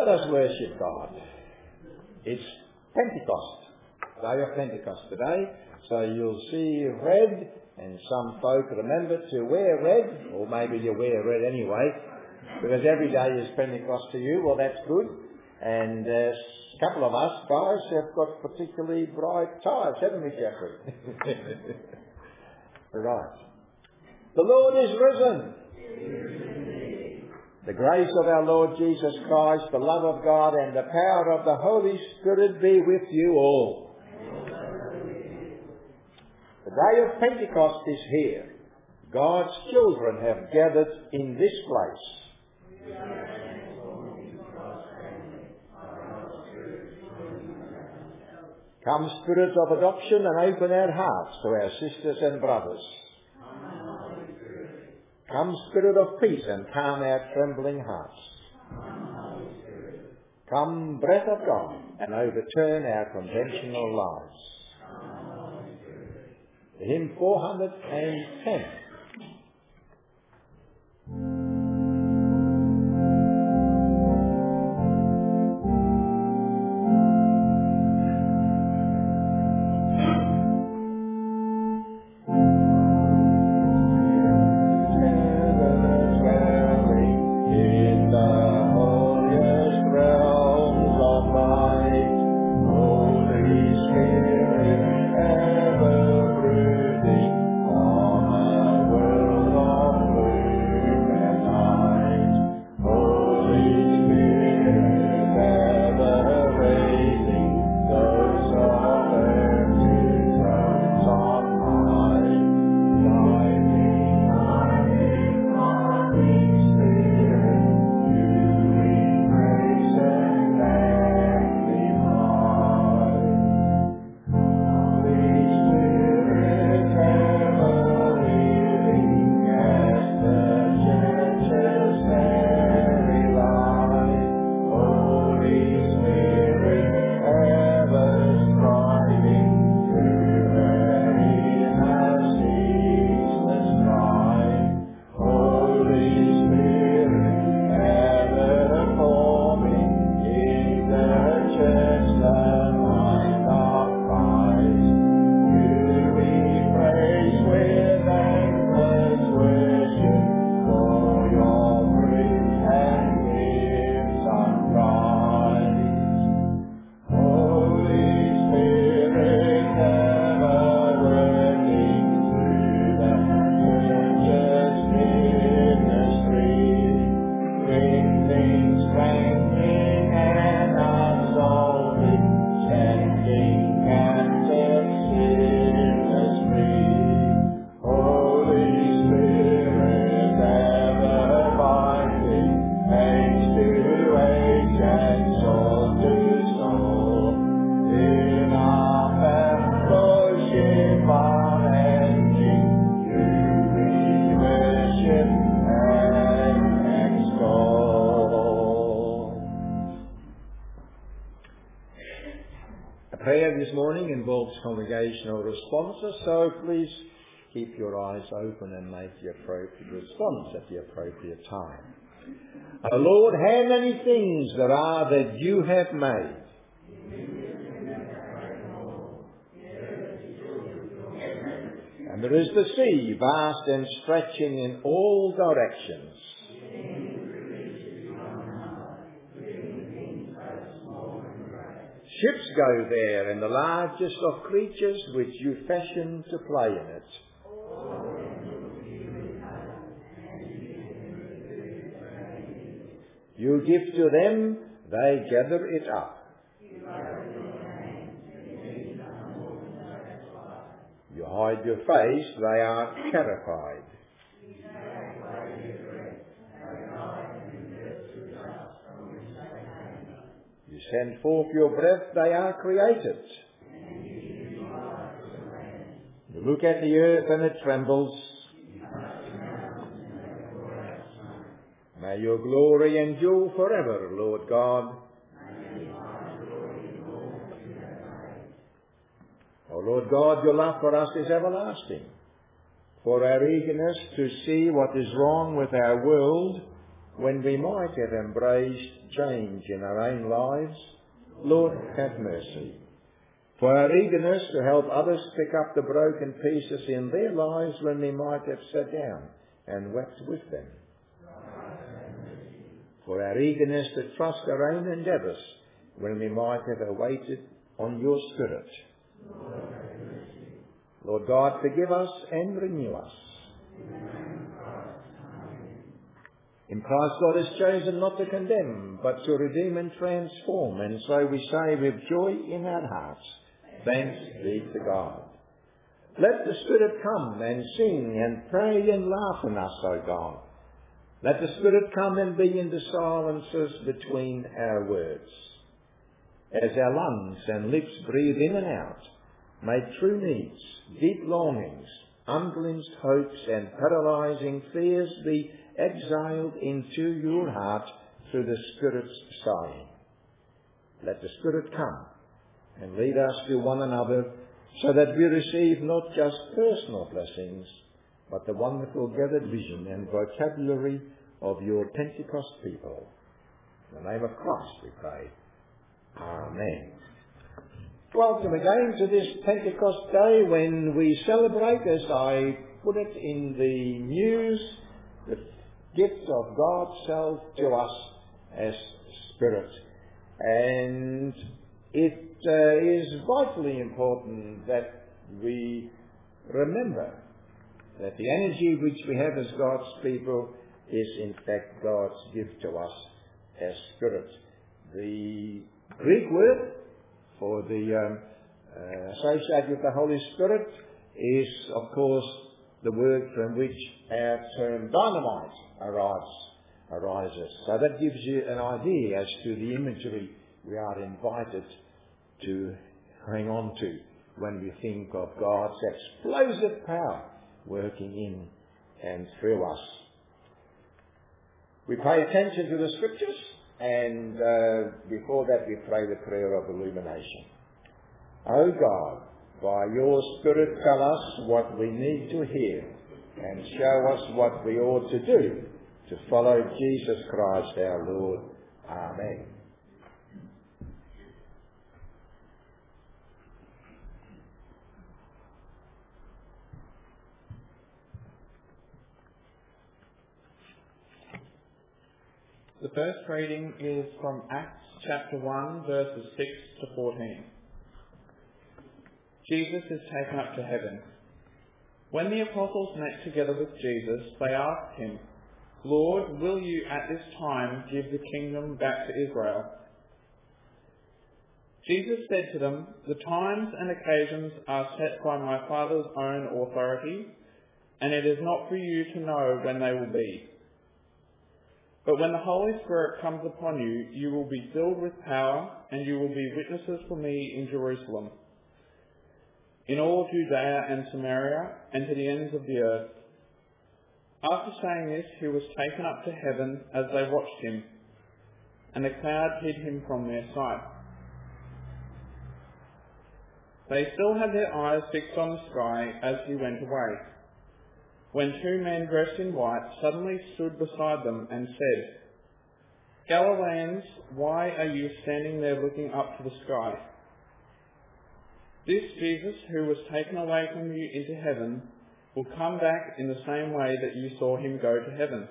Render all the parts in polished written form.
Let us worship God. It's Pentecost, day of Pentecost today, so you'll see red, and some folk remember to wear red, or maybe you wear red anyway, because every day is Pentecost to you. Well, that's good. And a couple of us guys have got particularly bright ties, haven't we, Jeffrey? Right. The Lord is risen. The grace of our Lord Jesus Christ, the love of God, and the power of the Holy Spirit be with you all. The day of Pentecost is here. God's children have gathered in this place. Come, Spirit of adoption, and open our hearts to our sisters and brothers. Come, Spirit of peace, and calm our trembling hearts. Come, breath of God, and overturn our conventional lives. Hymn 410. Congregational responses, so please keep your eyes open and make the appropriate response at the appropriate time. O Lord, how many things there are that you have made. And there is the sea, vast and stretching in all directions. Ships go there, and the largest of creatures which you fashioned to play in it. You give to them, they gather it up. You hide your face, they are terrified. You send forth your breath, they are created. You look at the earth and it trembles. May your glory endure forever, Lord God. O Lord God, your love for us is everlasting. For our eagerness to see what is wrong with our world, when we might have embraced change in our own lives, Lord, have mercy. For our eagerness to help others pick up the broken pieces in their lives when we might have sat down and wept with them. For our eagerness to trust our own endeavours when we might have awaited on your Spirit. Lord God, forgive us and renew us. In Christ, God has chosen not to condemn, but to redeem and transform. And so we say with joy in our hearts, thanks be to God. Let the Spirit come and sing and pray and laugh in us, O God. Let the Spirit come and be in the silences between our words. As our lungs and lips breathe in and out, may true needs, deep longings, unglimpsed hopes and paralysing fears be exiled into your heart through the Spirit's sighing. Let the Spirit come and lead us to one another so that we receive not just personal blessings, but the wonderful gathered vision and vocabulary of your Pentecost people. In the name of Christ we pray. Amen. Welcome again to this Pentecost Day when we celebrate, as I put it in the news, the gift of God's self to us as Spirit. And it is vitally important that we remember that the energy which we have as God's people is in fact God's gift to us as Spirit. The Greek word for the associated with the Holy Spirit is, of course, the word from which our term dynamite arises. So that gives you an idea as to the imagery we are invited to hang on to when we think of God's explosive power working in and through us. We pay attention to the Scriptures, and before that we pray the prayer of illumination. O God, by your Spirit tell us what we need to hear and show us what we ought to do to follow Jesus Christ our Lord. Amen. The first reading is from Acts chapter 1, verses 6 to 14. Jesus is taken up to heaven. When the apostles met together with Jesus, they asked him, Lord, will you at this time give the kingdom back to Israel? Jesus said to them, The times and occasions are set by my Father's own authority, and it is not for you to know when they will be. But when the Holy Spirit comes upon you, you will be filled with power, and you will be witnesses for me in Jerusalem, in all Judea and Samaria, and to the ends of the earth. After saying this, he was taken up to heaven as they watched him, and the cloud hid him from their sight. They still had their eyes fixed on the sky as he went away, when two men dressed in white suddenly stood beside them and said, Galileans, why are you standing there looking up to the sky? This Jesus, who was taken away from you into heaven, will come back in the same way that you saw him go to heaven.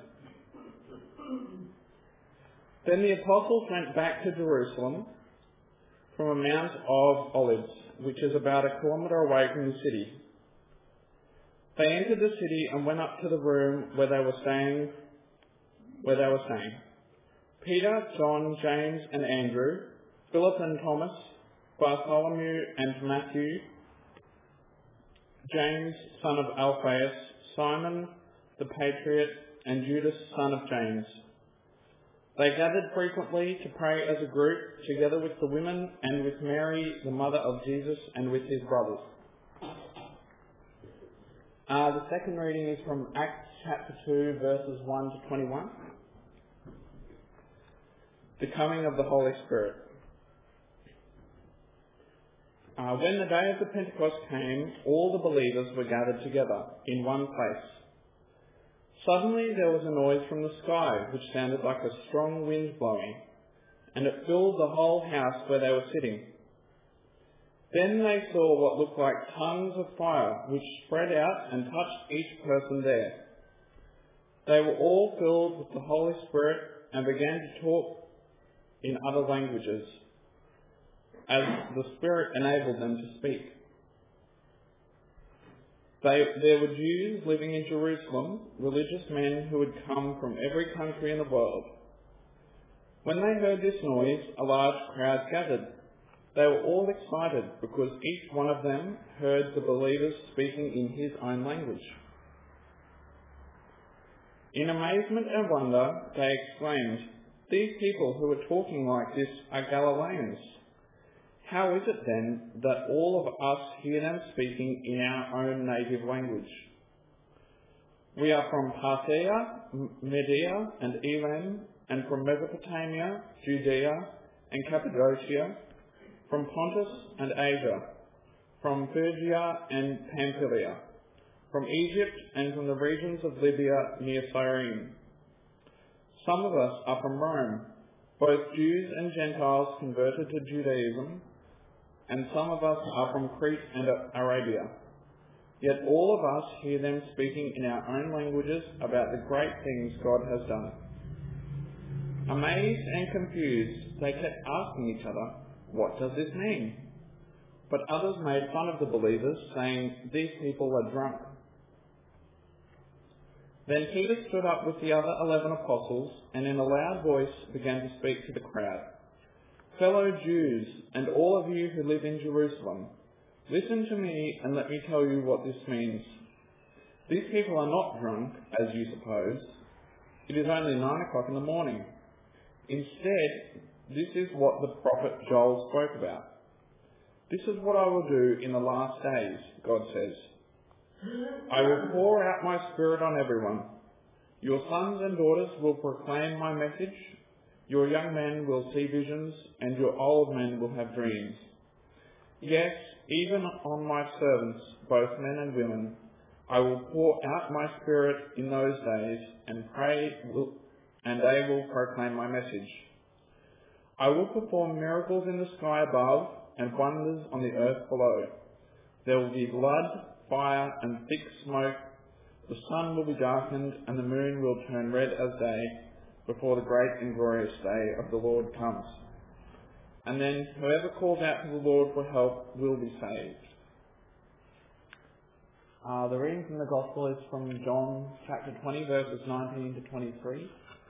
Then the apostles went back to Jerusalem from a Mount of Olives, which is about 1 kilometre away from the city. They entered the city and went up to the room where they were staying. Peter, John, James and Andrew, Philip and Thomas, Bartholomew and Matthew, James, son of Alphaeus, Simon the Patriot, and Judas, son of James. They gathered frequently to pray as a group, together with the women and with Mary, the mother of Jesus, and with his brothers. The second reading is from Acts chapter 2, verses 1 to 21. The coming of the Holy Spirit. When the day of the Pentecost came, all the believers were gathered together in one place. Suddenly there was a noise from the sky, which sounded like a strong wind blowing, and it filled the whole house where they were sitting. Then they saw what looked like tongues of fire, which spread out and touched each person there. They were all filled with the Holy Spirit and began to talk in other languages, as the Spirit enabled them to speak. There were Jews living in Jerusalem, religious men who had come from every country in the world. When they heard this noise, a large crowd gathered. They were all excited because each one of them heard the believers speaking in his own language. In amazement and wonder, they exclaimed, "These people who are talking like this are Galileans. How is it then that all of us hear them speaking in our own native language? We are from Parthia, Media and Elam, and from Mesopotamia, Judea and Cappadocia, from Pontus and Asia, from Phrygia and Pamphylia, from Egypt and from the regions of Libya near Cyrene. Some of us are from Rome, both Jews and Gentiles converted to Judaism, and some of us are from Crete and Arabia. Yet all of us hear them speaking in our own languages about the great things God has done." Amazed and confused, they kept asking each other, "What does this mean?" But others made fun of the believers, saying, "These people are drunk." Then Peter stood up with the other 11 apostles and in a loud voice began to speak to the crowd. "Fellow Jews, and all of you who live in Jerusalem, listen to me and let me tell you what this means. These people are not drunk, as you suppose. It is only 9 o'clock in the morning. Instead, this is what the prophet Joel spoke about. This is what I will do in the last days, God says. I will pour out my Spirit on everyone. Your sons and daughters will proclaim my message. Your young men will see visions, and your old men will have dreams. Yes, even on my servants, both men and women, I will pour out my Spirit in those days, and they will proclaim my message. I will perform miracles in the sky above and wonders on the earth below. There will be blood, fire, and thick smoke. The sun will be darkened, and the moon will turn red as day, before the great and glorious day of the Lord comes. And then whoever calls out to the Lord for help will be saved." The reading from the Gospel is from John chapter 20, verses 19 to 23.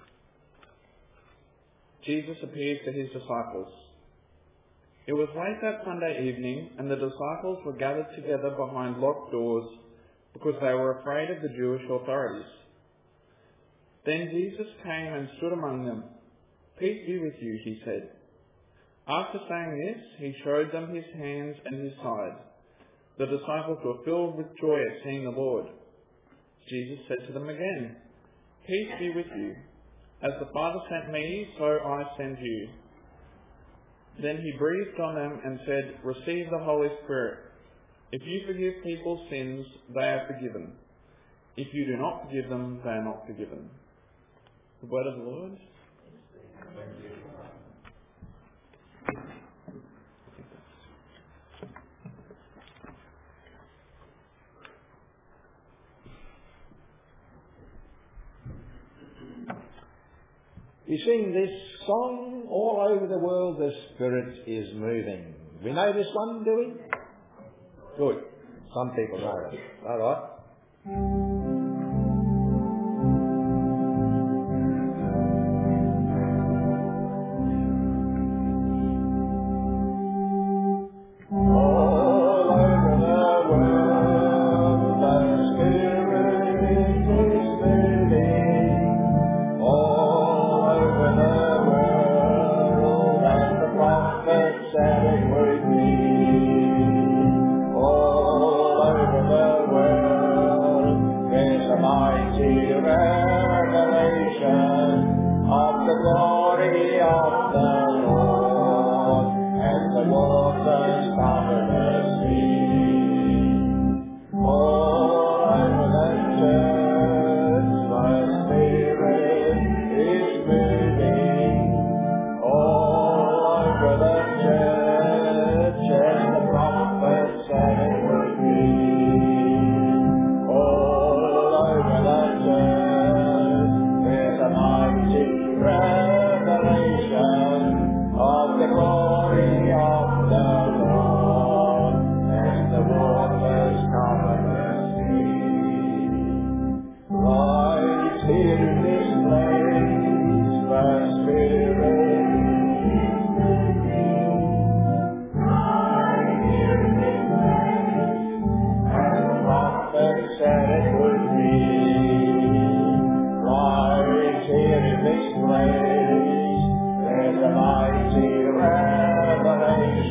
Jesus appears to his disciples. It was late that Sunday evening, and the disciples were gathered together behind locked doors because they were afraid of the Jewish authorities. Then Jesus came and stood among them. "Peace be with you," he said. After saying this, he showed them his hands and his side. The disciples were filled with joy at seeing the Lord. Jesus said to them again, "Peace be with you. As the Father sent me, so I send you." Then he breathed on them and said, "Receive the Holy Spirit. If you forgive people's sins, they are forgiven. If you do not forgive them, they are not forgiven." The word of the Lord. We sing this song all over the world, the Spirit is moving. We know this one, do we? Good. Some people know it. All right.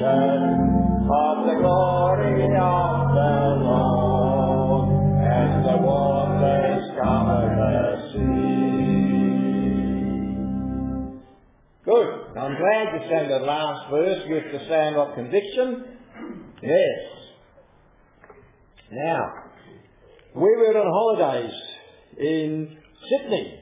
of the glory of the Lord, as the waters cover the sea. Good. I'm glad you sang the last verse with the sound of conviction. Yes. Now, we were on holidays in Sydney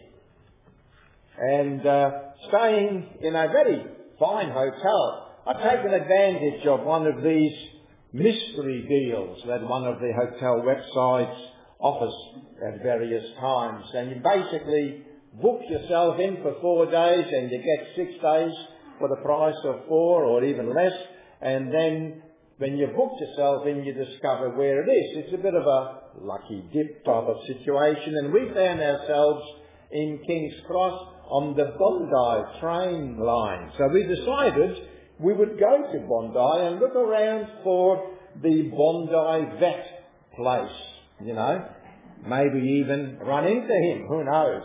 and staying in a very fine hotel. I've taken advantage of one of these mystery deals that one of the hotel websites offers at various times. And you basically book yourself in for 4 days and you get 6 days for the price of 4 or even less. And then when you book yourself in, you discover where it is. It's a bit of a lucky dip type of situation. And we found ourselves in King's Cross on the Bondi train line. So we decided we would go to Bondi and look around for the Bondi vet place, you know. Maybe even run into him, who knows.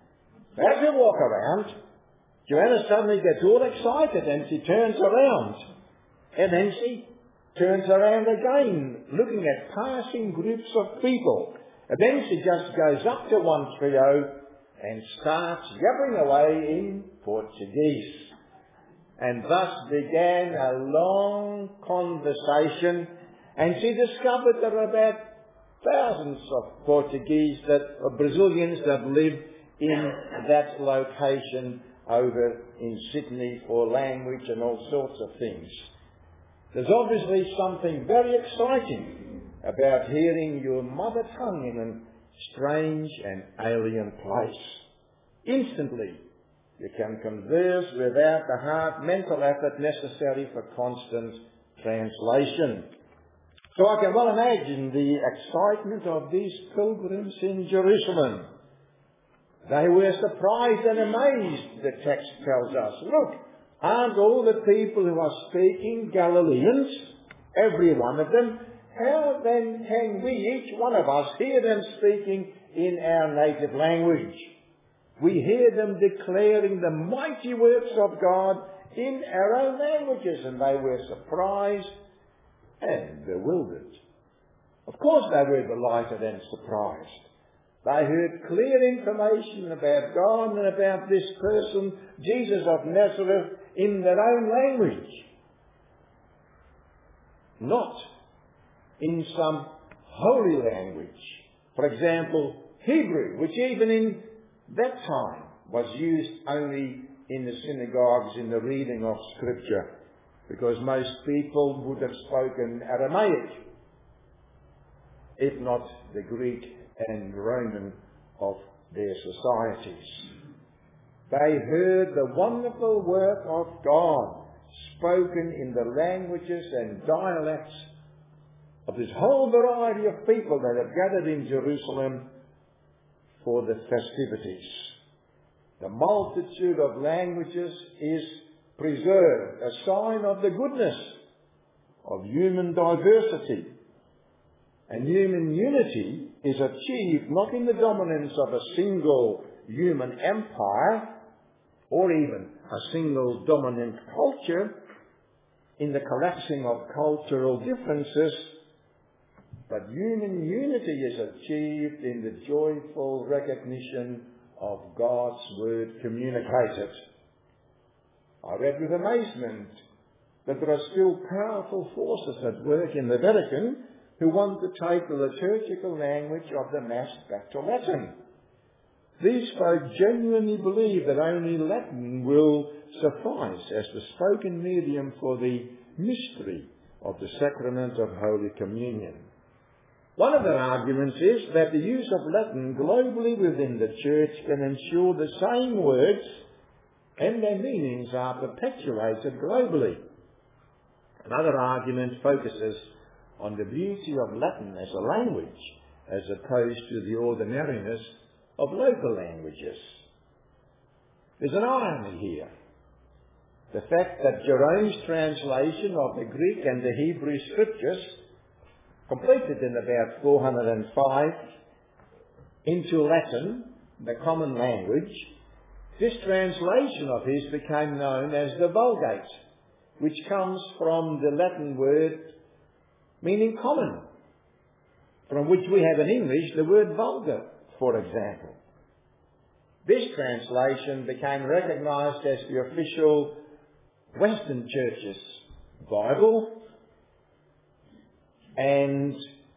As we walk around, Joanna suddenly gets all excited and she turns around. And then she turns around again, looking at passing groups of people. And then she just goes up to one trio and starts yabbering away in Portuguese. And thus began a long conversation, and she discovered there were about thousands of Portuguese Brazilians that live in that location over in Sydney for language and all sorts of things. There's obviously something very exciting about hearing your mother tongue in a strange and alien place. Instantly, you can converse without the hard mental effort necessary for constant translation. So I can well imagine the excitement of these pilgrims in Jerusalem. They were surprised and amazed, the text tells us. Look, aren't all the people who are speaking Galileans? Every one of them. How then can we, each one of us, hear them speaking in our native language? We hear them declaring the mighty works of God in our own languages, and they were surprised and bewildered. Of course they were delighted and surprised. They heard clear information about God and about this person, Jesus of Nazareth, in their own language. Not in some holy language. For example, Hebrew, which even in that time was used only in the synagogues in the reading of Scripture, because most people would have spoken Aramaic, if not the Greek and Roman of their societies. They heard the wonderful work of God spoken in the languages and dialects of this whole variety of people that have gathered in Jerusalem for the festivities. The multitude of languages is preserved, a sign of the goodness of human diversity. And human unity is achieved not in the dominance of a single human empire or even a single dominant culture, in the collapsing of cultural differences, but human unity is achieved in the joyful recognition of God's word communicated. I read with amazement that there are still powerful forces at work in the Vatican who want to take the liturgical language of the Mass back to Latin. These folk genuinely believe that only Latin will suffice as the spoken medium for the mystery of the sacrament of Holy Communion. One of their arguments is that the use of Latin globally within the Church can ensure the same words and their meanings are perpetuated globally. Another argument focuses on the beauty of Latin as a language, as opposed to the ordinariness of local languages. There's an irony here. The fact that Jerome's translation of the Greek and the Hebrew Scriptures, completed in about 405, into Latin, the common language, this translation of his became known as the Vulgate, which comes from the Latin word meaning common, from which we have in English the word vulgar, for example. This translation became recognized as the official Western Church's Bible, and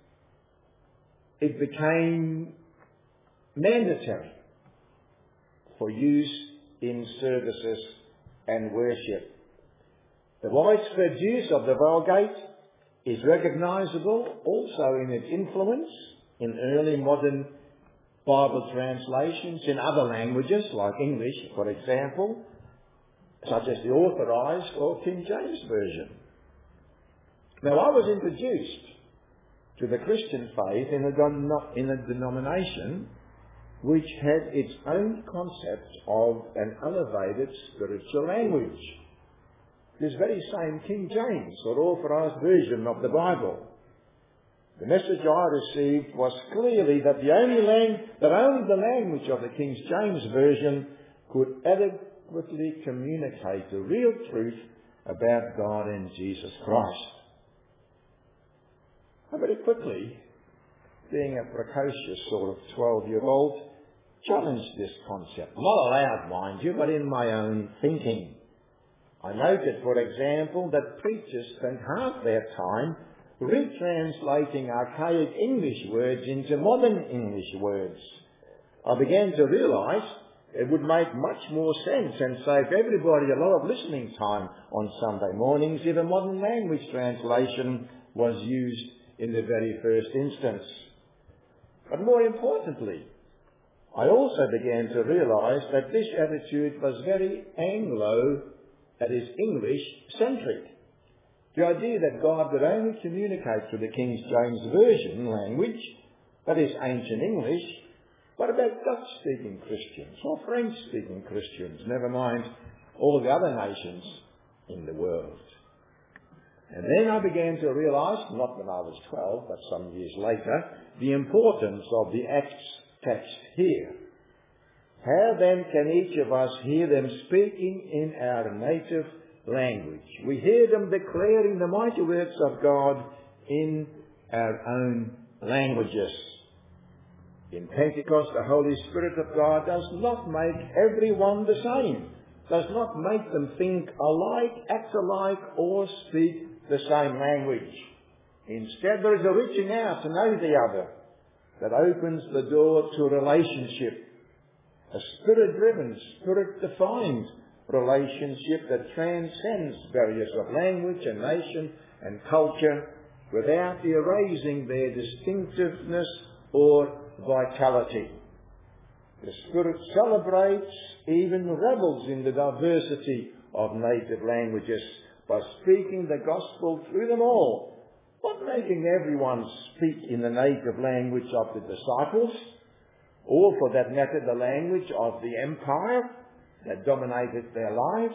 it became mandatory for use in services and worship. The widespread use of the Vulgate is recognizable also in its influence in early modern Bible translations in other languages, like English, for example, such as the Authorized or King James Version. Now, I was introduced to the Christian faith in a denomination which had its own concept of an elevated spiritual language. This very same King James or Authorized Version of the Bible. The message I received was clearly that only the language of the King James Version could adequately communicate the real truth about God and Jesus Christ. I very quickly, being a precocious sort of 12-year-old, challenged this concept. Not aloud, mind you, but in my own thinking. I noted, for example, that preachers spent half their time retranslating archaic English words into modern English words. I began to realise it would make much more sense and save everybody a lot of listening time on Sunday mornings if a modern language translation was used in the very first instance. But more importantly, I also began to realise that this attitude was very Anglo, that is English-centric. The idea that God would only communicate through the King James Version language, that is ancient English, but about Dutch-speaking Christians or French-speaking Christians, never mind all the other nations in the world. And then I began to realise, not when I was 12, but some years later, the importance of the Acts text here. How then can each of us hear them speaking in our native language? We hear them declaring the mighty works of God in our own languages. In Pentecost, the Holy Spirit of God does not make everyone the same, does not make them think alike, act alike, or speak the same language. Instead, there is a reaching out to know the other that opens the door to relationship, a spirit-driven, spirit-defined relationship that transcends barriers of language and nation and culture without erasing their distinctiveness or vitality. The Spirit celebrates, even revels in the diversity of native languages by speaking the gospel through them all, not making everyone speak in the native language of the disciples, or for that matter the language of the empire that dominated their lives.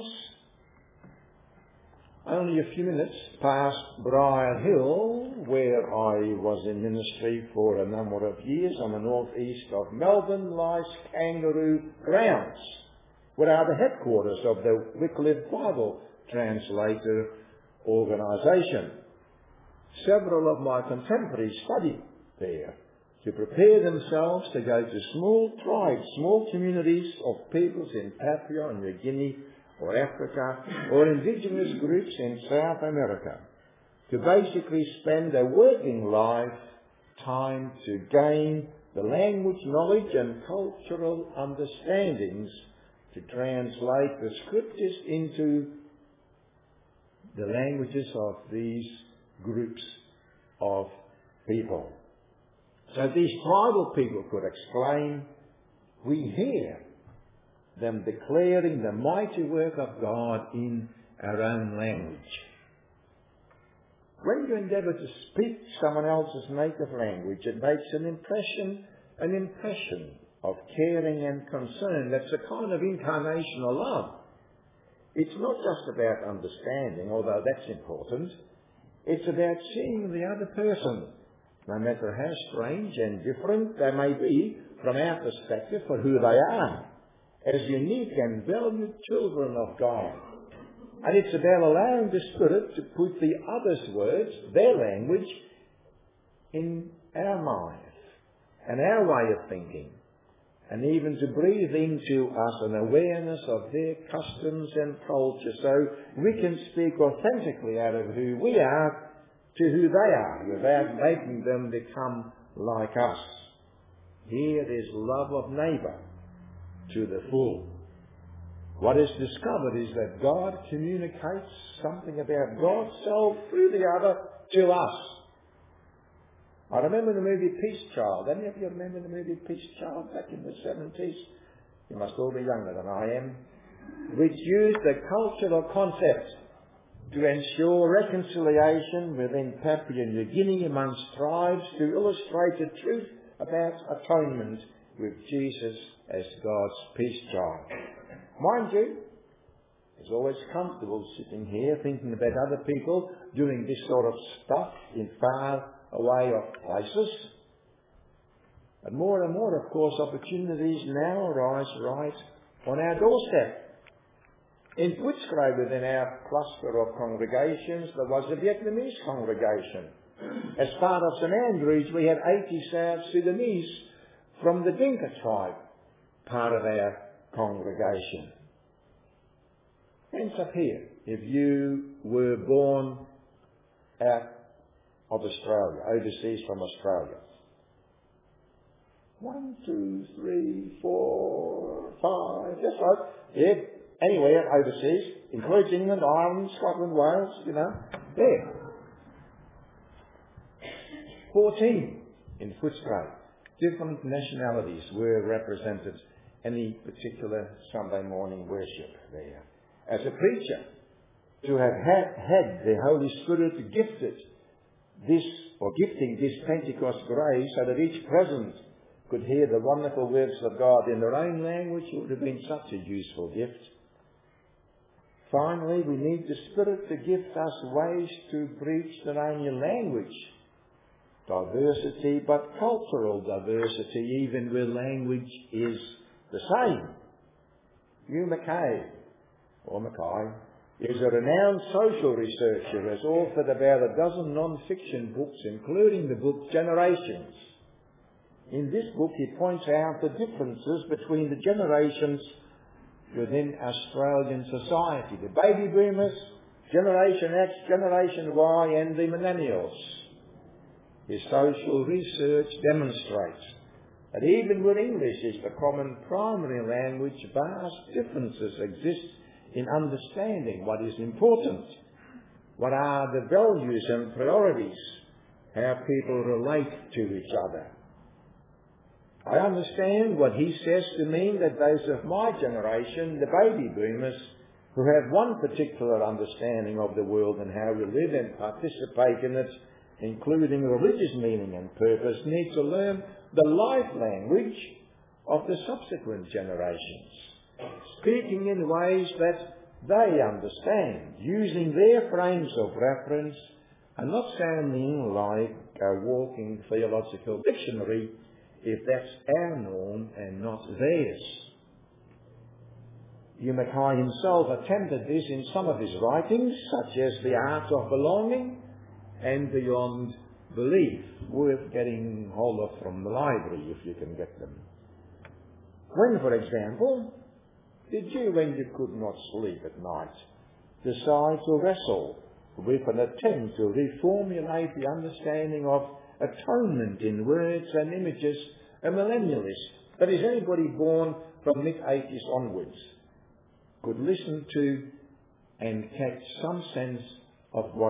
Only a few minutes past Briar Hill, where I was in ministry for a number of years on the northeast of Melbourne, lies Kangaroo Grounds, where are the headquarters of the Wycliffe Bible Translator organisation. Several of my contemporaries studied there to prepare themselves to go to small tribes, small communities of peoples in Papua and New Guinea or Africa or indigenous groups in South America, to basically spend their working lifetime to gain the language, knowledge and cultural understandings to translate the scriptures into the languages of these groups of people. So these tribal people could exclaim, we hear them declaring the mighty work of God in our own language. When you endeavour to speak someone else's native language, it makes an impression of caring and concern. That's a kind of incarnation of love. It's not just about understanding, although that's important. It's about seeing the other person, no matter how strange and different they may be from our perspective, for who they are, as unique and valued children of God, And it's about allowing the Spirit to put the others' words, their language, in our minds and our way of thinking. And even to breathe into us an awareness of their customs and culture, so we can speak authentically out of who we are to who they are, without making them become like us. Here is love of neighbour to the full. What is discovered is that God communicates something about God's self through the other to us. I remember the movie Peace Child. Any of you remember the movie Peace Child back in the 70s? You must all be younger than I am. Which used the cultural concept to ensure reconciliation within Papua New Guinea amongst tribes, to illustrate the truth about atonement with Jesus as God's peace child. Mind you, it's always comfortable sitting here thinking about other people doing this sort of stuff in far away off places. And more, of course, opportunities now arise right on our doorstep. In Footscray, within our cluster of congregations, there was a Vietnamese congregation. As part of St Andrews, we had 80 South Sudanese from the Dinka tribe, part of our congregation. Hands up here if you were born out of Australia, overseas from Australia. 1, 2, 3, 4, 5, that's right. Yeah, anywhere overseas, includes England, Ireland, Scotland, Wales, there. 14 in Footscray. Different nationalities were represented any particular Sunday morning worship there. As a preacher, to have had the Holy Spirit gifting this Pentecost grace so that each present could hear the wonderful words of God in their own language would have been such a useful gift. Finally, we need the Spirit to gift us ways to preach not only language diversity, but cultural diversity, even where language is the same. Hugh Mackay is a renowned social researcher, has authored about a dozen non-fiction books, including the book Generations. In this book, he points out the differences between the generations within Australian society. The baby boomers, Generation X, Generation Y, and the millennials. His social research demonstrates that even where English is the common primary language, vast differences exist in understanding what is important, what are the values and priorities, how people relate to each other. I understand what he says to mean that those of my generation, the baby boomers, who have one particular understanding of the world and how we live and participate in it, including religious meaning and purpose, need to learn the life language of the subsequent generations, speaking in ways that they understand, using their frames of reference and not sounding like a walking theological dictionary if that's our norm and not theirs. Hugh Mackay himself attempted this in some of his writings, such as The Art of Belonging and Beyond Belief, worth getting hold of from the library if you can get them. When, for example, did you, when you could not sleep at night, decide to wrestle with an attempt to reformulate the understanding of atonement in words and images, a millennialist, that is, anybody born from mid-80s onwards, could listen to and catch some sense of what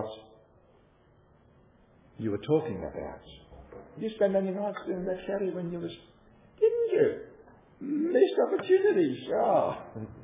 you were talking about? You spent many nights doing that, Sherry, when you was... Didn't you? Missed opportunities. Oh.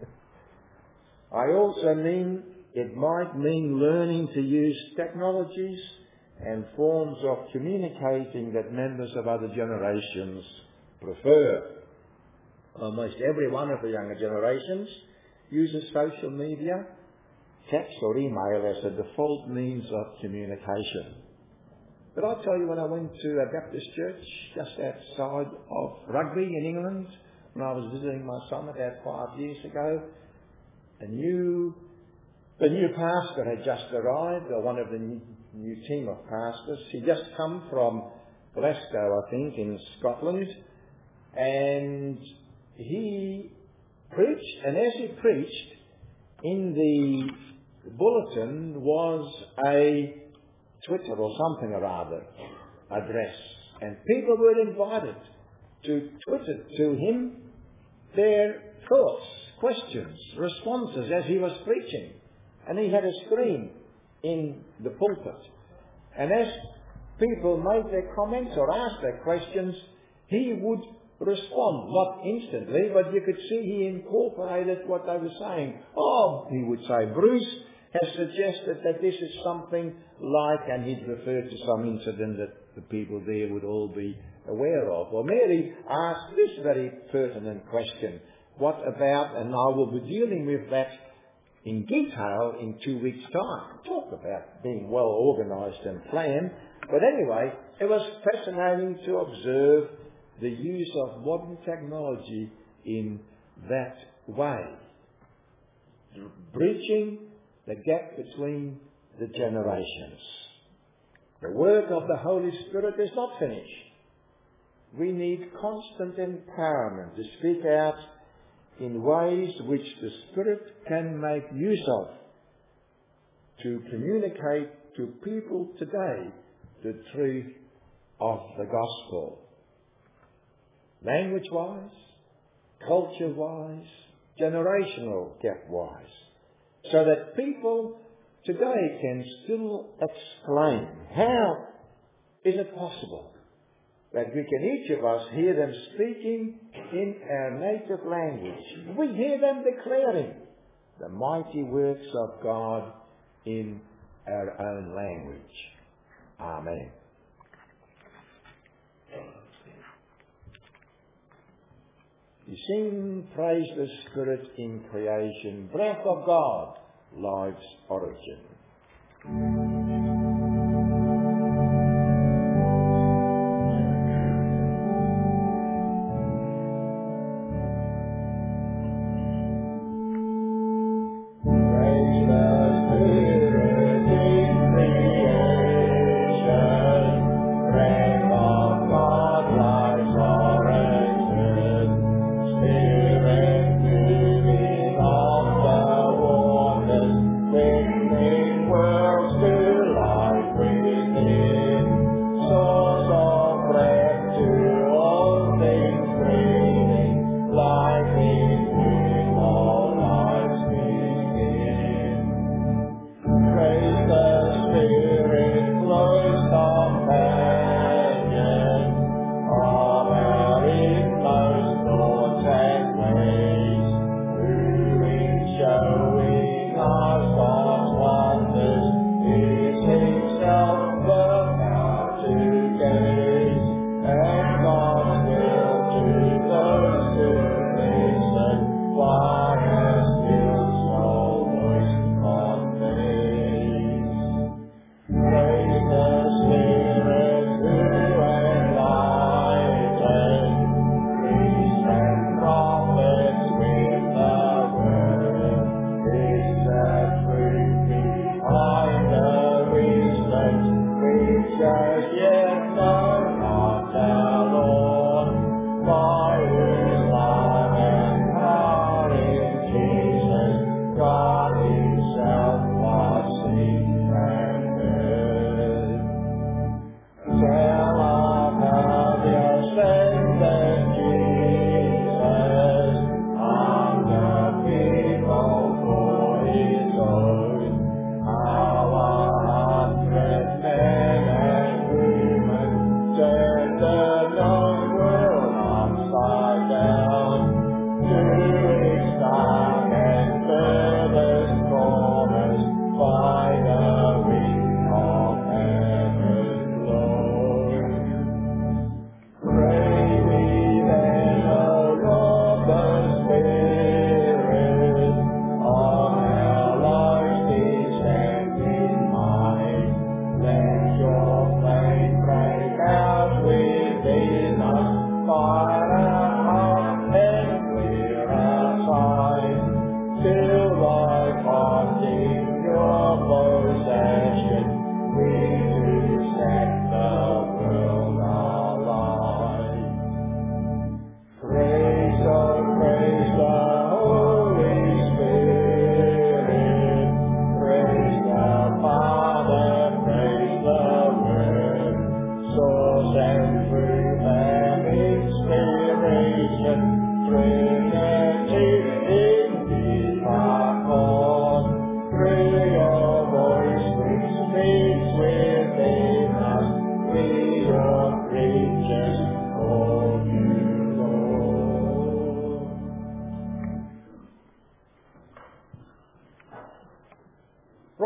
I also mean, it might mean learning to use technologies and forms of communicating that members of other generations prefer. Almost every one of the younger generations uses social media, text or email as a default means of communication. But I'll tell you, when I went to a Baptist church just outside of Rugby in England, when I was visiting my son about 5 years ago, a new The new pastor had just arrived, or one of the new team of pastors. He'd just come from Glasgow, I think, in Scotland, and he preached, and as he preached, in the bulletin was a Twitter or something or other address, and people were invited to Twitter to him their thoughts, questions, responses as he was preaching. And he had a screen in the pulpit. And as people made their comments or asked their questions, he would respond, not instantly, but you could see he incorporated what they were saying. Oh, he would say, Bruce has suggested that this is something like, and he'd refer to some incident that the people there would all be aware of. Or Mary asked this very pertinent question, what about, and I will be dealing with that in detail in 2 weeks' time. Talk about being well organised and planned. But anyway, it was fascinating to observe the use of modern technology in that way. Bridging the gap between the generations. The work of the Holy Spirit is not finished. We need constant empowerment to speak out in ways which the Spirit can make use of to communicate to people today the truth of the gospel. Language-wise, culture-wise, generational gap-wise, so that people today can still exclaim, how is it possible that we can each of us hear them speaking in our native language? We hear them declaring the mighty works of God in our own language. Amen. You sing, praise the Spirit in creation, breath of God, life's origin. Showing us God's wonders.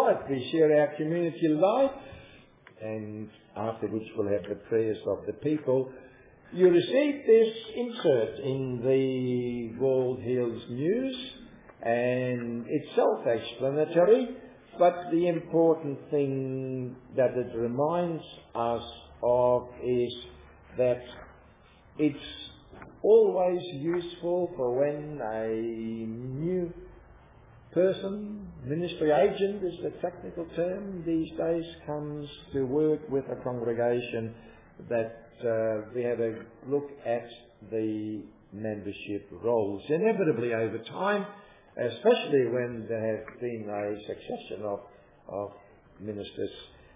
right, we share our community life, and after which we'll have the prayers of the people. You received this insert in the Bald Hills News, and it's self-explanatory, but the important thing that it reminds us of is that it's always useful for when a new person, ministry agent is the technical term these days, comes to work with a congregation, that we have a look at the membership roles. Inevitably over time, especially when there has been a succession of ministers,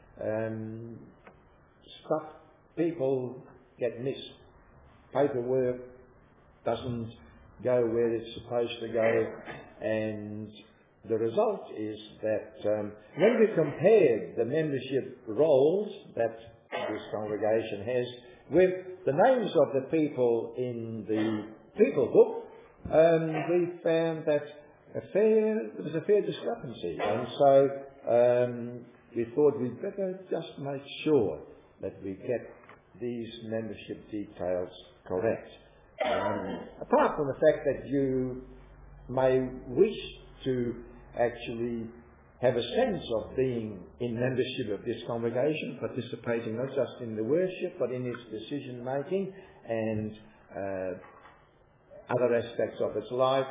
people get missed. Paperwork doesn't go where it's supposed to go, and the result is that when we compare the membership roles that this congregation has with the names of the people in the people book, we found that there was a fair discrepancy, and so we thought we'd better just make sure that we get these membership details correct. Apart from the fact that you may wish to actually have a sense of being in membership of this congregation, participating not just in the worship but in its decision making and other aspects of its life,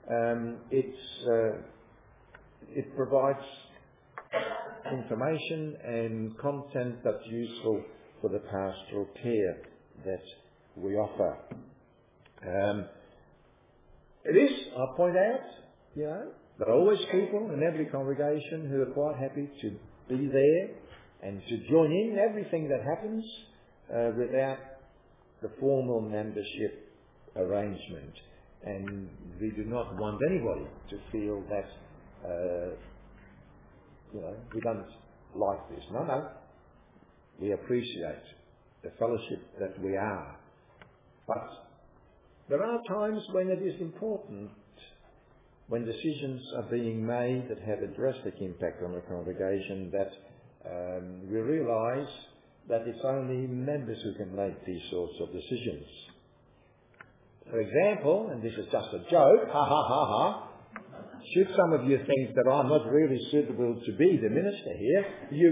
it provides information and content that's useful for the pastoral care that we offer. It is, I'll point out, there are always people in every congregation who are quite happy to be there and to join in everything that happens without the formal membership arrangement. And we do not want anybody to feel that, we don't like this. No. We appreciate the fellowship that we are. But there are times when it is important, when decisions are being made that have a drastic impact on the congregation, that we realise that it's only members who can make these sorts of decisions. For example, and this is just a joke, should some of you think that I'm not really suitable to be the minister here,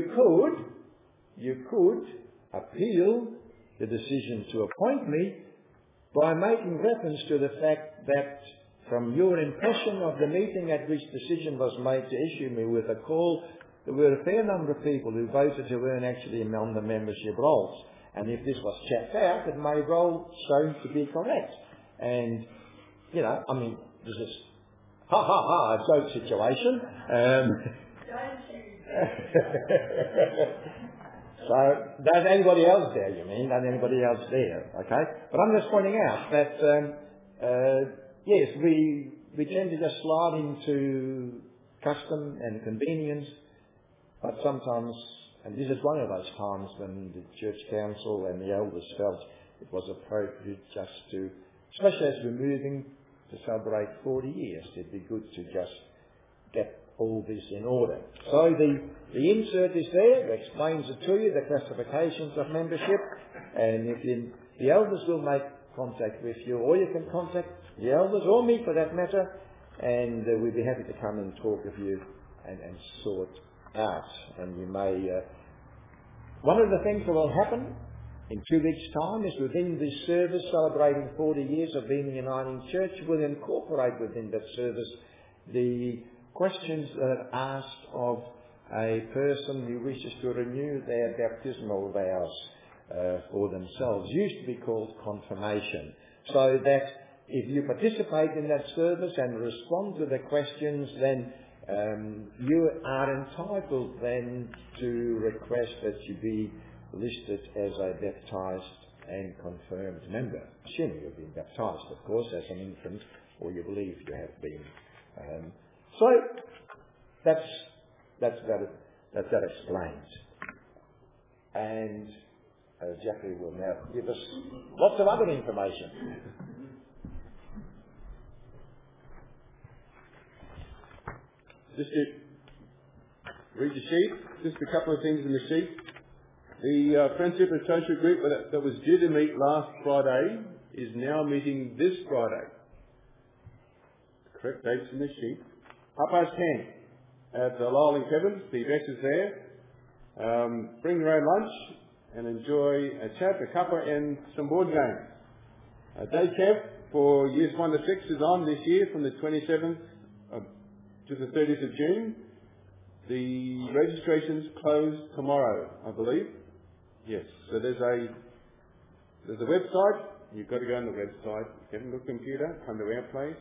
you could appeal the decision to appoint me by making reference to the fact that from your impression of the meeting at which decision was made to issue me with a call, there were a fair number of people who voted who weren't actually on the membership rolls. And if this was checked out, it may well show to be correct. And, this is a joke situation. So, there's anybody else there, you mean? There's anybody else there, okay? But I'm just pointing out that, yes, we tend to just slide into custom and convenience, but sometimes, and this is one of those times when the church council and the elders felt it was appropriate just to, especially as we're moving to celebrate 40 years, it'd be good to just get all this in order. So the insert is there, it explains it to you, the classifications of membership, and the elders will make contact with you, or you can contact the elders, or me for that matter, and we'd be happy to come and talk with you and sort out. And you may... one of the things that will happen in 2 weeks' time is within this service celebrating 40 years of being a uniting church, we'll incorporate within that service the questions that are asked of a person who wishes to renew their baptismal vows for themselves. It used to be called confirmation. So that if you participate in that service and respond to the questions, then you are entitled then to request that you be listed as a baptised and confirmed member. Assuming you've been baptised, of course, as an infant, or you believe you have been. So that explains. And Jackie will now give us lots of other information. read the sheet. Just a couple of things in the sheet. The Friendship and Social Group that was due to meet last Friday is now meeting this Friday. The correct date's in the sheet. 10:30 at the Lyle and Kevin's. The address is there. Bring your own lunch and enjoy a chat, a cuppa and some board games. Day camp for years 1 to 6 is on this year from the 27th to the 30th of June. The registrations close tomorrow, I believe. Yes. So there's a website. You've got to go on the website. Get on the computer. Come to our place.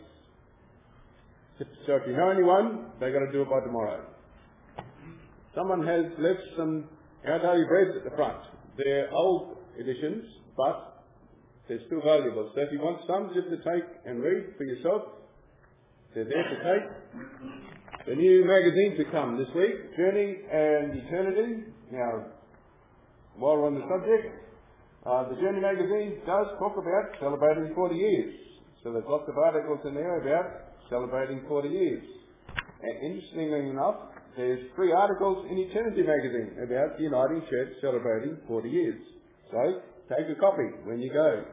So if you know anyone, they've got to do it by tomorrow. Someone has left some Our Daily Breads at the front. They're old editions, but they're still valuable. So if you want some just to take and read for yourself, they're there to take. The new magazines that come this week, Journey and Eternity. Now, while we're on the subject, the Journey magazine does talk about celebrating 40 years. So there's lots of articles in there about celebrating 40 years. And interestingly enough, there's 3 articles in Eternity magazine about the Uniting Church celebrating 40 years. So, take a copy when you go.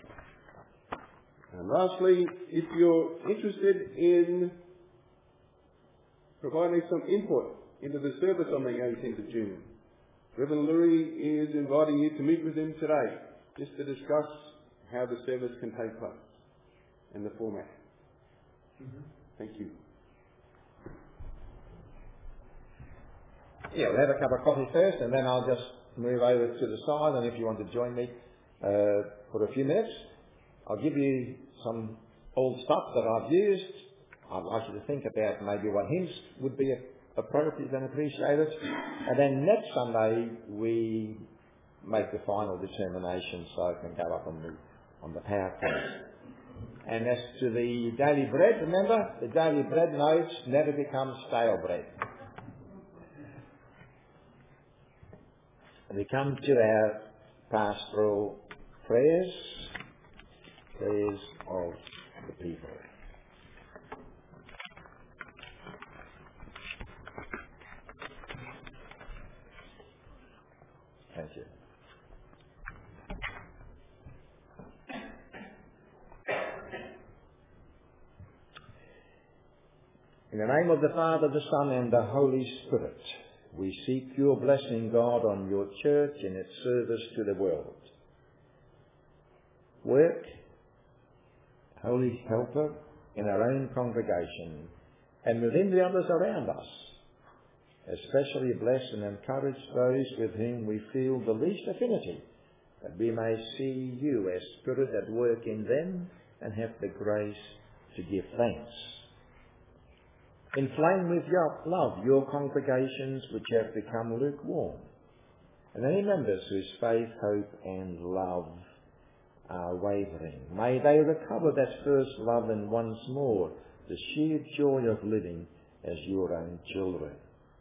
And lastly, if you're interested in providing some input into the service on the 18th of June, Reverend Louis is inviting you to meet with him today, just to discuss how the service can take place and the format. Thank you. Yeah, we'll have a cup of coffee first, and then I'll just move over to the side, and if you want to join me for a few minutes, I'll give you some old stuff that I've used. I'd like you to think about maybe what hymns would be appropriate and appreciated. And then next Sunday, we make the final determination so it can go up on the PowerPoint. And as to the daily bread, remember, the daily bread notes never become stale bread. We come to our pastoral prayers of the people. Thank you. In the name of the Father, the Son, and the Holy Spirit, we seek your blessing, God, on your church and its service to the world. Work, Holy Helper, in our own congregation and within the others around us. Especially bless and encourage those with whom we feel the least affinity, that we may see you as Spirit at work in them and have the grace to give thanks. Inflame with your love your congregations which have become lukewarm, and any members whose faith, hope and love are wavering. May they recover that first love and once more the sheer joy of living as your own children.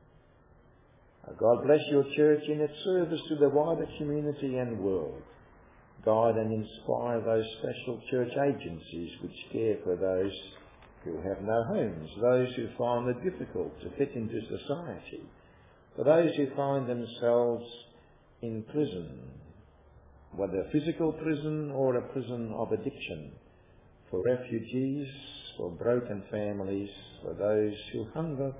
God bless your church in its service to the wider community and world. Guide and inspire those special church agencies which care for those who have no homes, those who find it difficult to fit into society, for those who find themselves in prison, whether a physical prison or a prison of addiction, for refugees, for broken families, for those who hunger.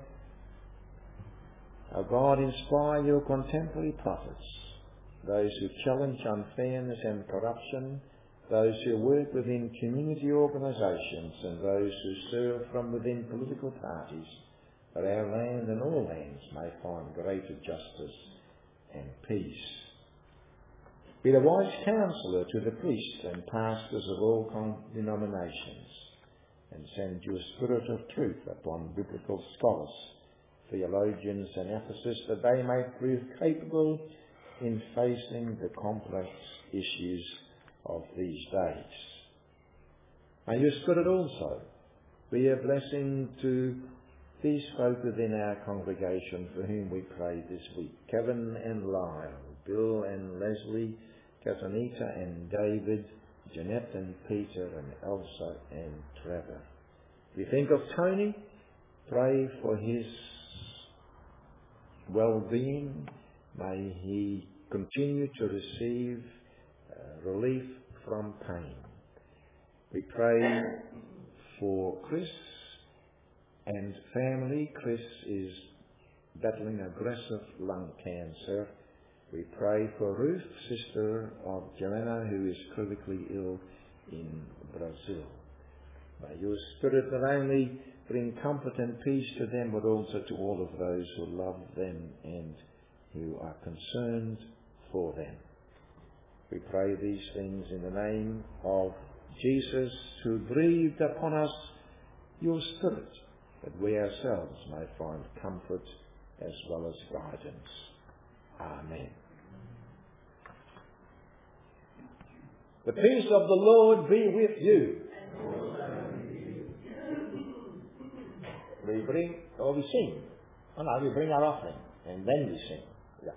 O God, inspire your contemporary prophets, those who challenge unfairness and corruption, those who work within community organisations and those who serve from within political parties, that our land and all lands may find greater justice and peace. Be the wise counsellor to the priests and pastors of all denominations, and send your spirit of truth upon biblical scholars, theologians and ethicists, that they may prove capable in facing the complex issues of these days. May your Spirit also be a blessing to these folk within our congregation for whom we pray this week. Kevin and Lyle, Bill and Leslie, Catanita and David, Jeanette and Peter and Elsa and Trevor. We think of Tony, pray for his well-being. May he continue to receive relief from pain. We pray for Chris and family. Chris is battling aggressive lung cancer. We pray for Ruth, sister of Joanna, who is critically ill in Brazil. May your Spirit not only bring comfort and peace to them, but also to all of those who love them and who are concerned for them. We pray these things in the name of Jesus, who breathed upon us your Spirit, that we ourselves may find comfort as well as guidance. Amen. The peace of the Lord be with you. We sing. Oh no, we bring our offering and then we sing. Yeah.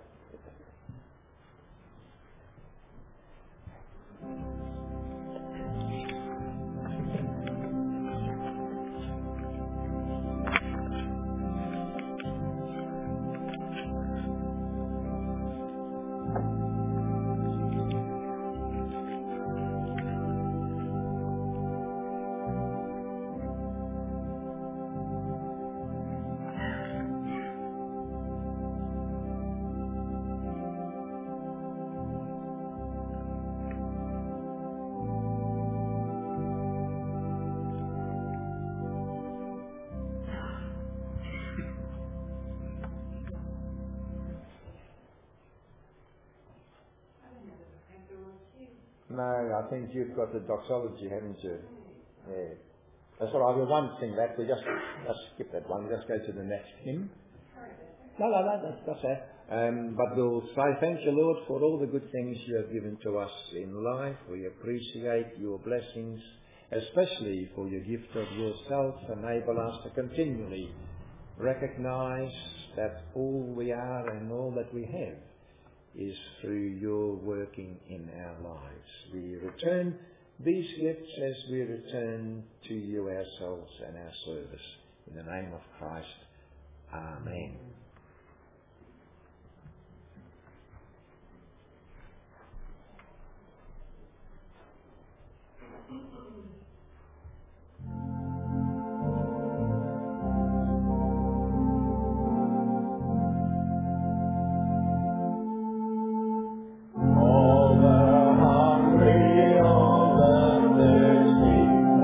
No, I think you've got the doxology, haven't you? Yeah. That's all right. We won't sing that. We just skip that one. Just go to the next hymn. No, that's that. But we'll say thank you, Lord, for all the good things you have given to us in life. We appreciate your blessings, especially for your gift of yourself. Enable us to continually recognize that all we are and all that we have is through your working in our lives. We return these gifts as we return to you ourselves and our service. In the name of Christ, Amen.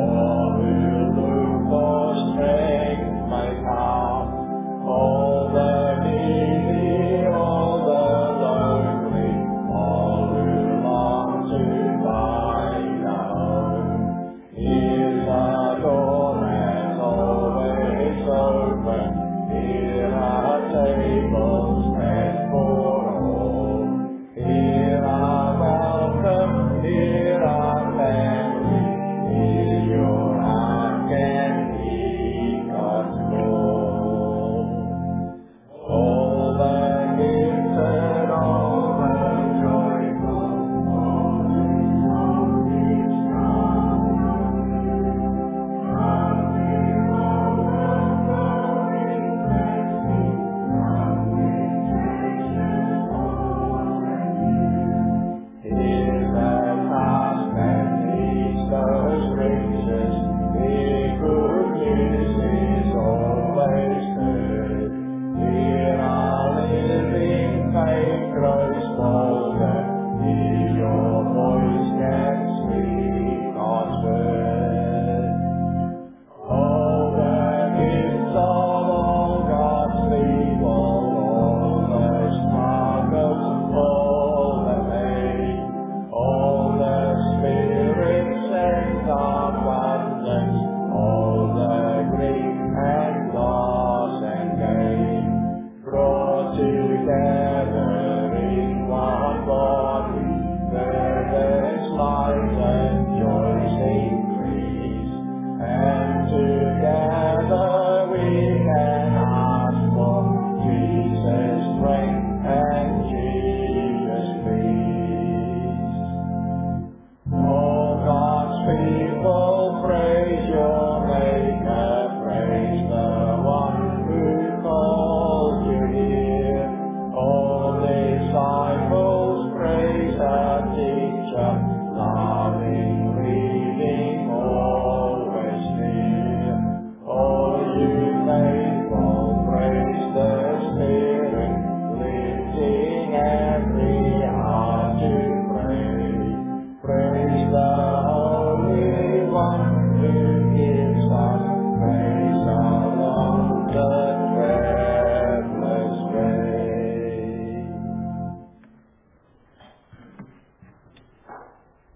All the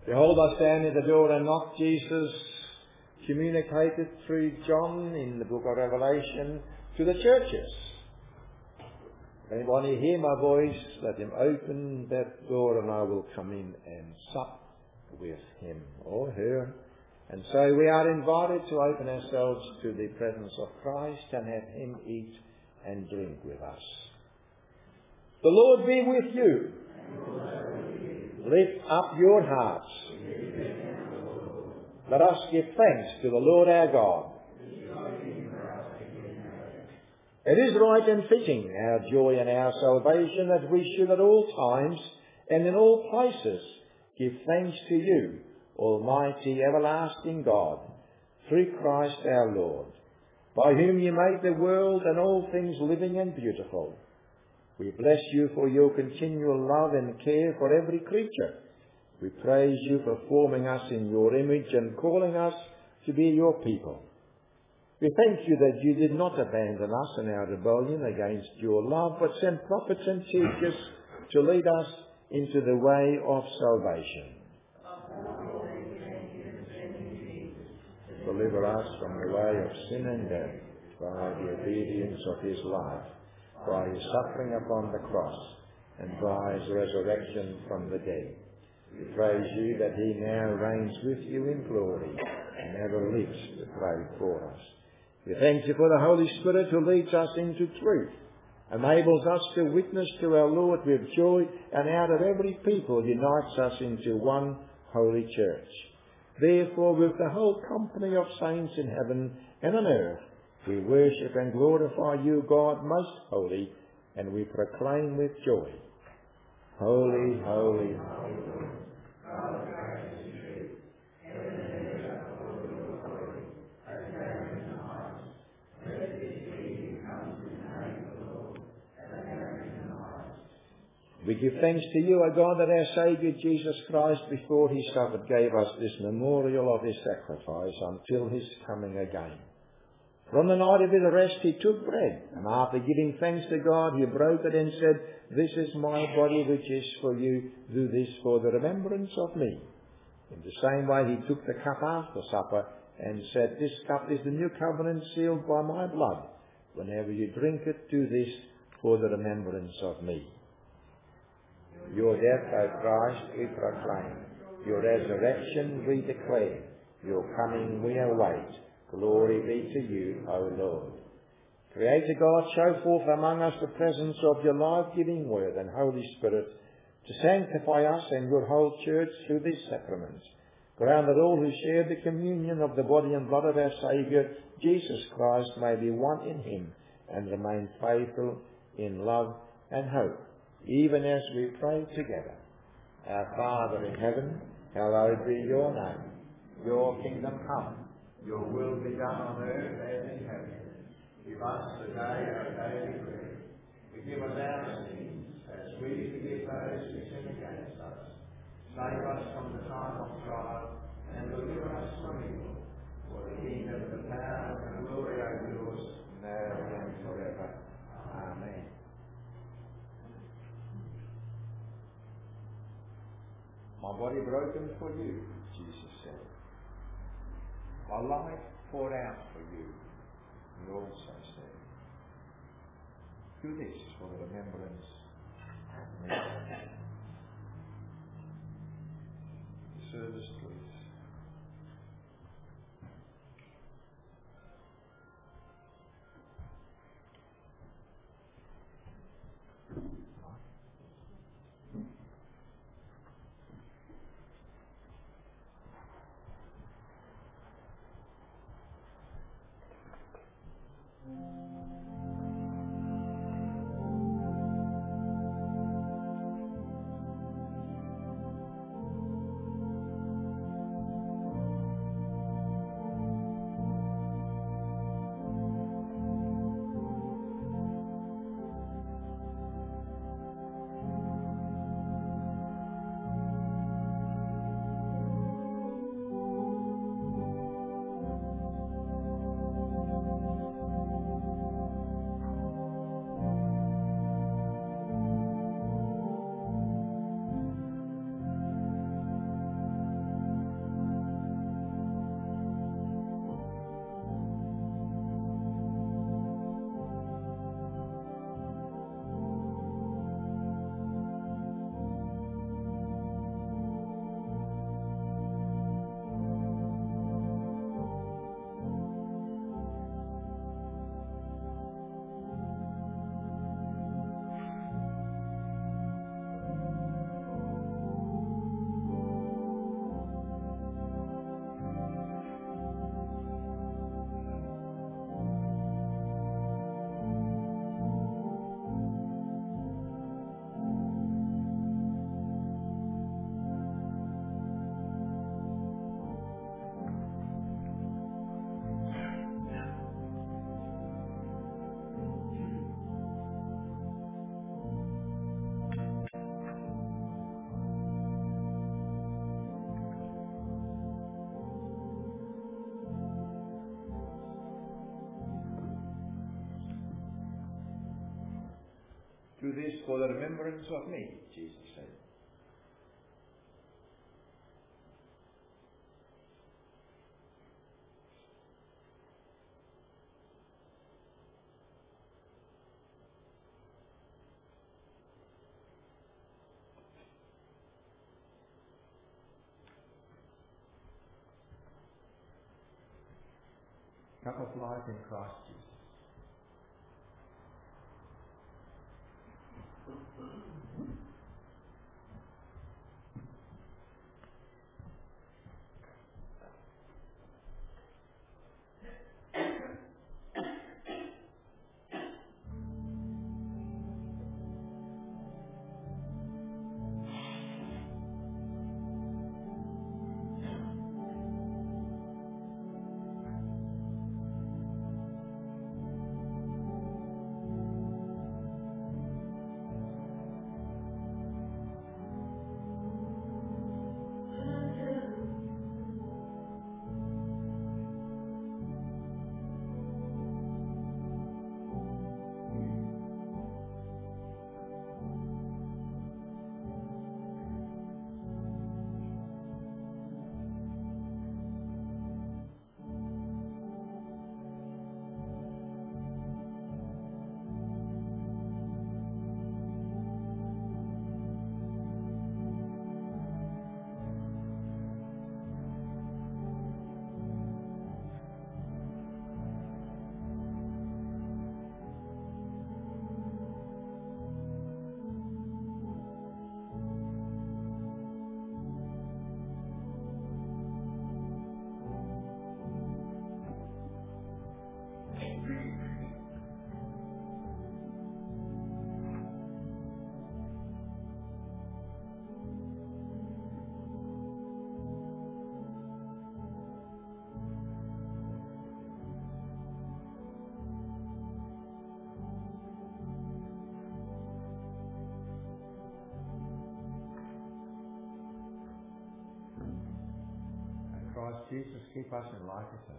Behold, I stand at the door and knock. Jesus communicated through John in the book of Revelation to the churches. If anyone hear my voice, let him open that door and I will come in and sup with him or her. And so we are invited to open ourselves to the presence of Christ and have him eat and drink with us. The Lord be with you. Lift up your hearts. Let us give thanks to the Lord our God. It is right and fitting, our joy and our salvation, that we should at all times and in all places give thanks to you, Almighty everlasting God, through Christ our Lord, by whom you made the world and all things living and beautiful. We bless you for your continual love and care for every creature. We praise you for forming us in your image and calling us to be your people. We thank you that you did not abandon us in our rebellion against your love, but sent prophets and teachers to lead us into the way of salvation. Deliver us from the way of sin and death by the obedience of his life, by his suffering upon the cross, and by his resurrection from the dead. We praise you that he now reigns with you in glory and ever lives to pray for us. We thank you for the Holy Spirit who leads us into truth, enables us to witness to our Lord with joy, and out of every people unites us into one holy church. Therefore, with the whole company of saints in heaven and on earth, we worship and glorify you, God, most holy, and we proclaim with joy, Holy, holy, holy. We give thanks to you, O God, that our Saviour Jesus Christ, before he suffered, gave us this memorial of his sacrifice until his coming again. From the night of his arrest he took bread, and after giving thanks to God, he broke it and said, This is my body which is for you. Do this for the remembrance of me. In the same way he took the cup after supper and said, This cup is the new covenant sealed by my blood. Whenever you drink it, do this for the remembrance of me. Your death, O Christ, we proclaim. Your resurrection we declare. Your coming we await. Glory be to you, O Lord. Creator God, show forth among us the presence of your life-giving word and Holy Spirit to sanctify us and your whole church through these sacraments. Grant that all who share the communion of the body and blood of our Saviour, Jesus Christ, may be one in him and remain faithful in love and hope, even as we pray together. Our Father in heaven, hallowed be your name. Your kingdom come. Your will be done on earth as in heaven. Give us today our daily bread. Forgive us our sins, as we forgive those who sin against us. Save us from the time of trial, and deliver us from evil. For the kingdom, the power, and the glory are yours, now and forever. Amen. My body broken for you, Jesus said. My life poured out for you, he also said. Do this for the remembrance of me. The service, please. this for the remembrance of me, Jesus said. Cup of life in Christ Jesus. Christ Jesus, keep us in life eternal.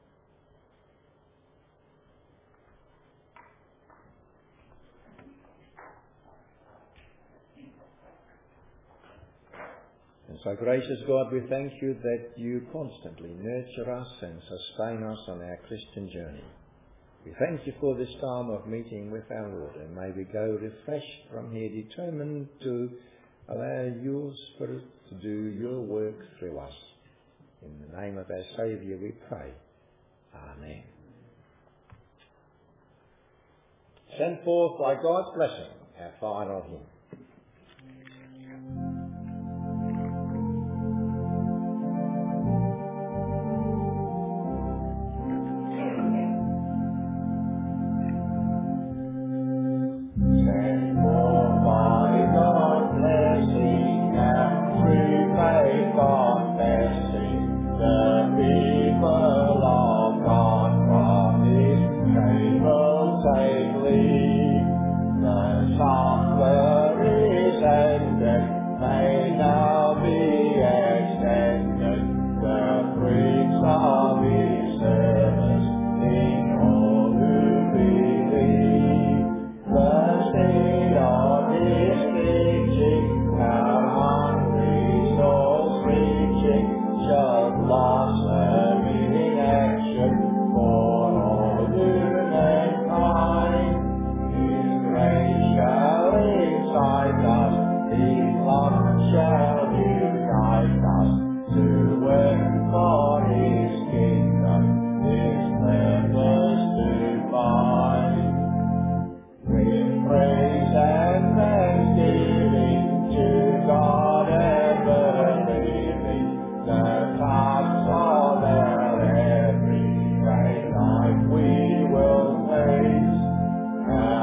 And so, gracious God, we thank you that you constantly nurture us and sustain us on our Christian journey. We thank you for this time of meeting with our Lord, and may we go refreshed from here, determined to allow your Spirit to do your work through us. In the name of our Saviour we pray. Amen. Send forth by God's blessing our final hymn.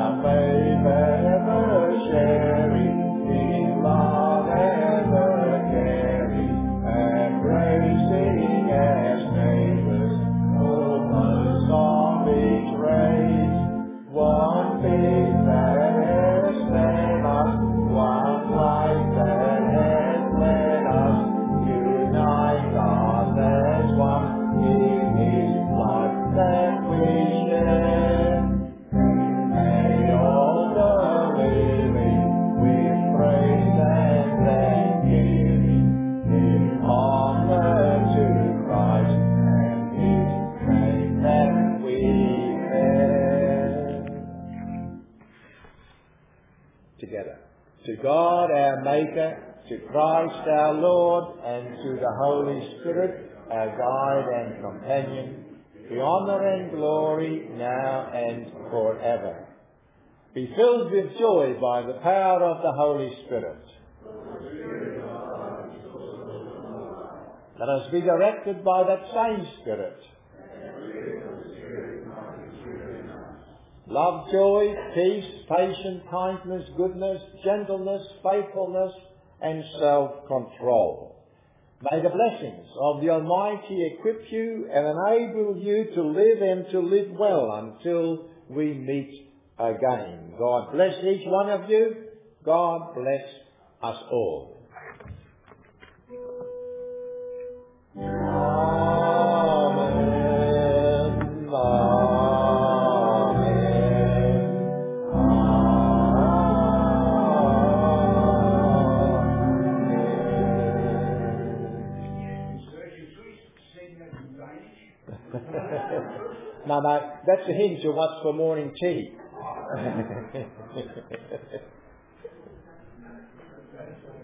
Sharing in love and to God our Maker, to Christ our Lord, and to the Holy Spirit, our guide and companion, be honour and glory now and forever. Be filled with joy by the power of the Holy Spirit. Let us be directed by that same Spirit. Love, joy, peace, patience, kindness, goodness, gentleness, faithfulness, and self-control. May the blessings of the Almighty equip you and enable you to live and to live well until we meet again. God bless each one of you. God bless us all. Amen. No, that's a hint of what's for morning tea.